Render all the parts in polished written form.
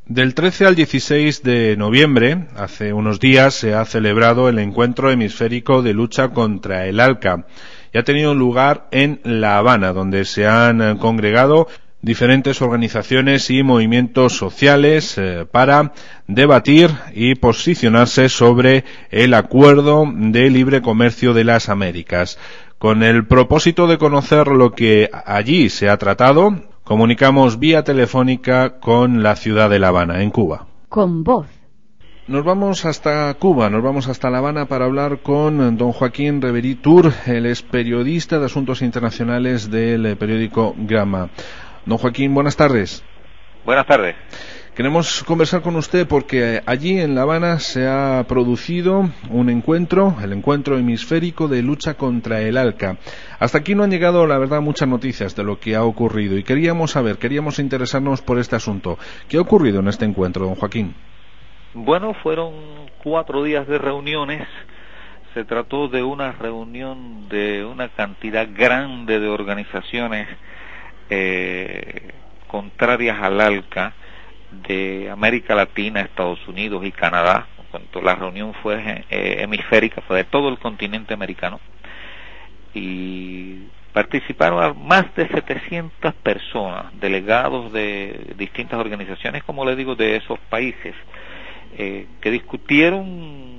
Del 13 al 16 de noviembre, hace unos días, se ha celebrado el Encuentro Hemisférico de Lucha contra el ALCA y ha tenido lugar en La Habana, donde se han congregado diferentes organizaciones y movimientos sociales para debatir y posicionarse sobre el Acuerdo de Libre Comercio de las Américas. Con el propósito de conocer lo que allí se ha tratado, comunicamos vía telefónica con la ciudad de La Habana, en Cuba. Con voz. Nos vamos hasta Cuba, nos vamos hasta La Habana para hablar con don Joaquín Reverí Tur, él es periodista de Asuntos Internacionales del periódico Gramma. Don Joaquín, buenas tardes. Buenas tardes. Queremos conversar con usted porque allí en La Habana se ha producido un encuentro, el Encuentro Hemisférico de Lucha contra el ALCA. Hasta aquí no han llegado, la verdad, muchas noticias de lo que ha ocurrido y queríamos interesarnos por este asunto. ¿Qué ha ocurrido en este encuentro, don Joaquín? Bueno, fueron 4 días de reuniones. Se trató de una reunión de una cantidad grande de organizaciones contrarias al ALCA, de América Latina, Estados Unidos y Canadá. La reunión fue hemisférica, fue de todo el continente americano, y participaron más de 700 personas, delegados de distintas organizaciones, como les digo, de esos países, que discutieron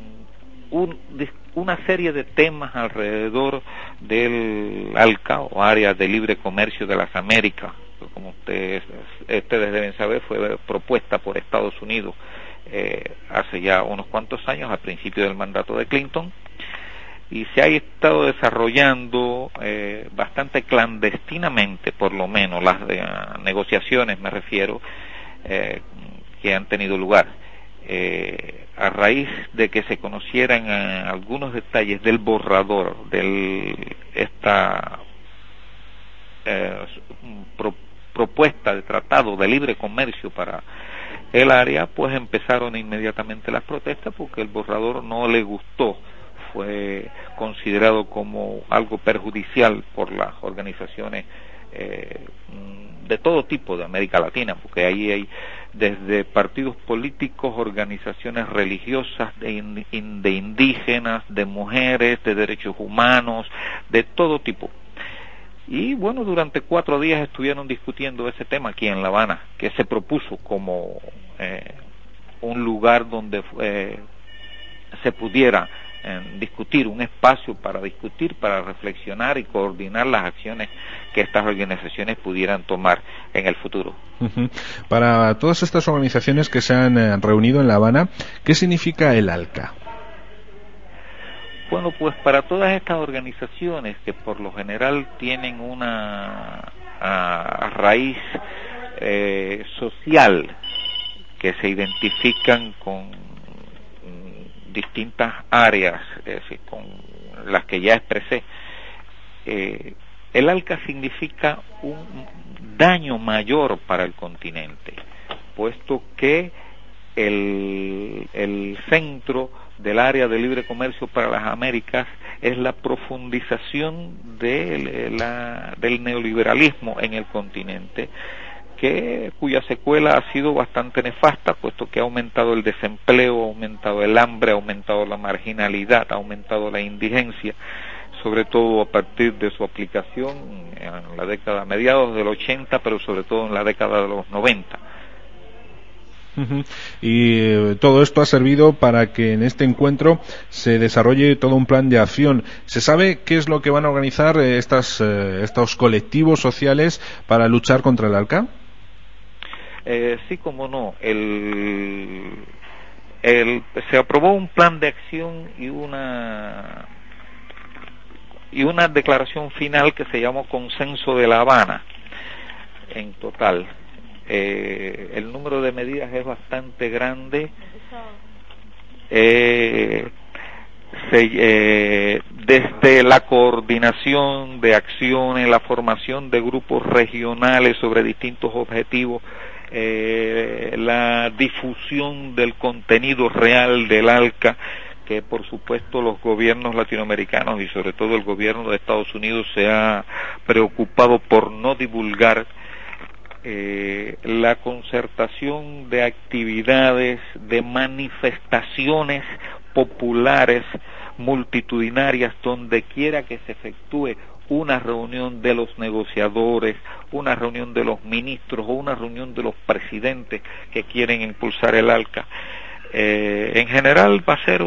una serie de temas alrededor del ALCA, o Área de Libre Comercio de las Américas. Como ustedes deben saber, fue propuesta por Estados Unidos hace ya unos cuantos años, al principio del mandato de Clinton, y se ha estado desarrollando bastante clandestinamente, por lo menos las negociaciones, me refiero, que han tenido lugar. A raíz de que se conocieran algunos detalles del borrador de esta propuesta de tratado de libre comercio para el área, pues empezaron inmediatamente las protestas porque el borrador no le gustó, fue considerado como algo perjudicial por las organizaciones de todo tipo de América Latina, porque ahí hay desde partidos políticos, organizaciones religiosas, de indígenas, de mujeres, de derechos humanos, de todo tipo. Y bueno, durante 4 días estuvieron discutiendo ese tema aquí en La Habana, que se propuso como un lugar donde se pudiera discutir, un espacio para discutir, para reflexionar y coordinar las acciones que estas organizaciones pudieran tomar en el futuro. Para todas estas organizaciones que se han reunido en La Habana, ¿qué significa el ALCA? Bueno, pues para todas estas organizaciones que por lo general tienen una raíz social, que se identifican con distintas áreas, con las que ya expresé, el ALCA significa un daño mayor para el continente, puesto que el centro del área de libre comercio para las Américas es la profundización del neoliberalismo en el continente, cuya secuela ha sido bastante nefasta, puesto que ha aumentado el desempleo, ha aumentado el hambre, ha aumentado la marginalidad, ha aumentado la indigencia, sobre todo a partir de su aplicación en la década, mediados del 80, pero sobre todo en la década de los 90. Y todo esto ha servido para que en este encuentro se desarrolle todo un plan de acción. ¿Se sabe qué es lo que van a organizar estos colectivos sociales para luchar contra el ALCA? Sí, como no. Se aprobó un plan de acción y una declaración final que se llamó Consenso de La Habana. En total, el número de medidas es bastante grande. Desde la coordinación de acciones, la formación de grupos regionales sobre distintos objetivos, la difusión del contenido real del ALCA, que por supuesto los gobiernos latinoamericanos y sobre todo el gobierno de Estados Unidos se ha preocupado por no divulgar, la concertación de actividades, de manifestaciones populares multitudinarias donde quiera que se efectúe una reunión de los negociadores, una reunión de los ministros o una reunión de los presidentes que quieren impulsar el ALCA. En general va a ser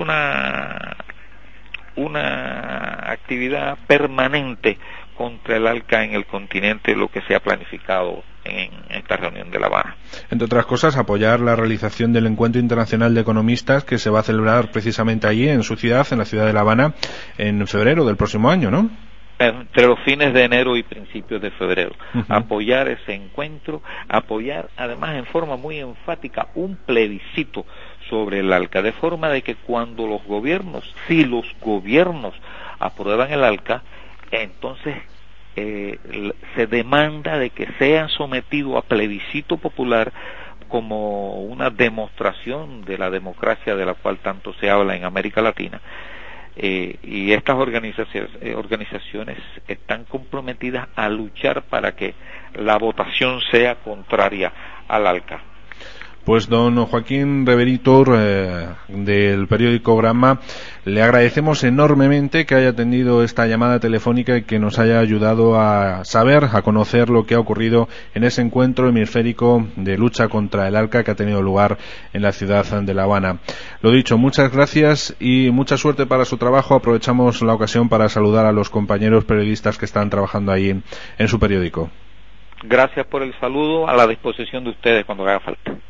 una actividad permanente contra el ALCA en el continente, lo que se ha planificado en esta reunión de La Habana. Entre otras cosas, apoyar la realización del Encuentro Internacional de Economistas que se va a celebrar precisamente allí, en su ciudad, en la ciudad de La Habana, en febrero del próximo año, ¿no? Entre los fines de enero y principios de febrero. Apoyar ese encuentro, apoyar además en forma muy enfática un plebiscito sobre el ALCA, de forma de que cuando los gobiernos, si los gobiernos aprueban el ALCA, entonces se demanda de que sean sometidos a plebiscito popular como una demostración de la democracia de la cual tanto se habla en América Latina. Y estas organizaciones están comprometidas a luchar para que la votación sea contraria al ALCA. Pues don Joaquín Reveritor, del periódico Granma, le agradecemos enormemente que haya atendido esta llamada telefónica y que nos haya ayudado a saber, a conocer lo que ha ocurrido en ese encuentro hemisférico de lucha contra el ALCA que ha tenido lugar en la ciudad de La Habana. Lo dicho, muchas gracias y mucha suerte para su trabajo. Aprovechamos la ocasión para saludar a los compañeros periodistas que están trabajando ahí en su periódico. Gracias por el saludo, a la disposición de ustedes cuando haga falta.